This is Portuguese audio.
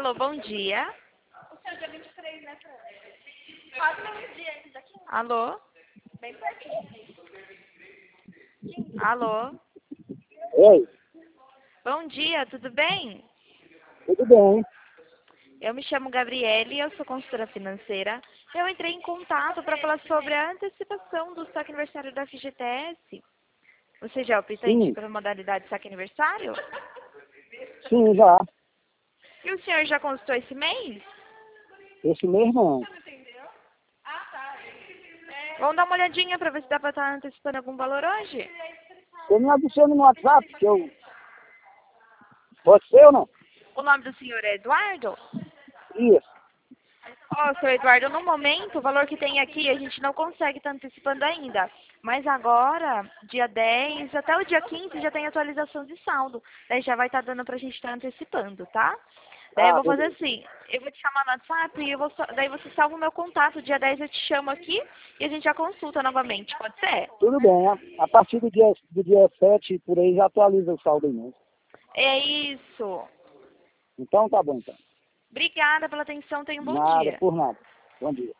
Alô, bom dia. O seu dia 23, né, Fran? Quase menos dia antes daqui. Alô? Bem pertinho. Alô? Oi, Bom dia, tudo bem? tudo bem? Eu me chamo Gabriele, eu sou consultora financeira. Eu entrei em contato para falar sobre a antecipação do saque aniversário da FGTS. Você já é optante Sim, pela modalidade saque aniversário? sim, já. E o senhor já consultou esse mês? Esse mês não. Vamos dar uma olhadinha para ver se dá para estar antecipando algum valor hoje? Você me adiciona no WhatsApp, que eu... Pode ser ou não? O nome do senhor é Eduardo? Isso. Ó, seu Eduardo, no momento, o valor que tem aqui a gente não consegue estar antecipando ainda. Mas agora, dia 10 até o dia 15 já tem atualização de saldo. Daí já vai estar dando pra gente estar antecipando, tá? Daí eu Ah, vou fazer beleza. assim, eu vou te chamar no WhatsApp e daí você salva o meu contato. Dia 10 eu te chamo aqui e a gente já consulta novamente, pode ser? Tudo bem. A partir do dia 7, por aí, já atualiza o saldo aí mesmo. É isso. Então tá bom, então. Obrigada pela atenção, tenha um bom Nada, dia. por nada. Bom dia.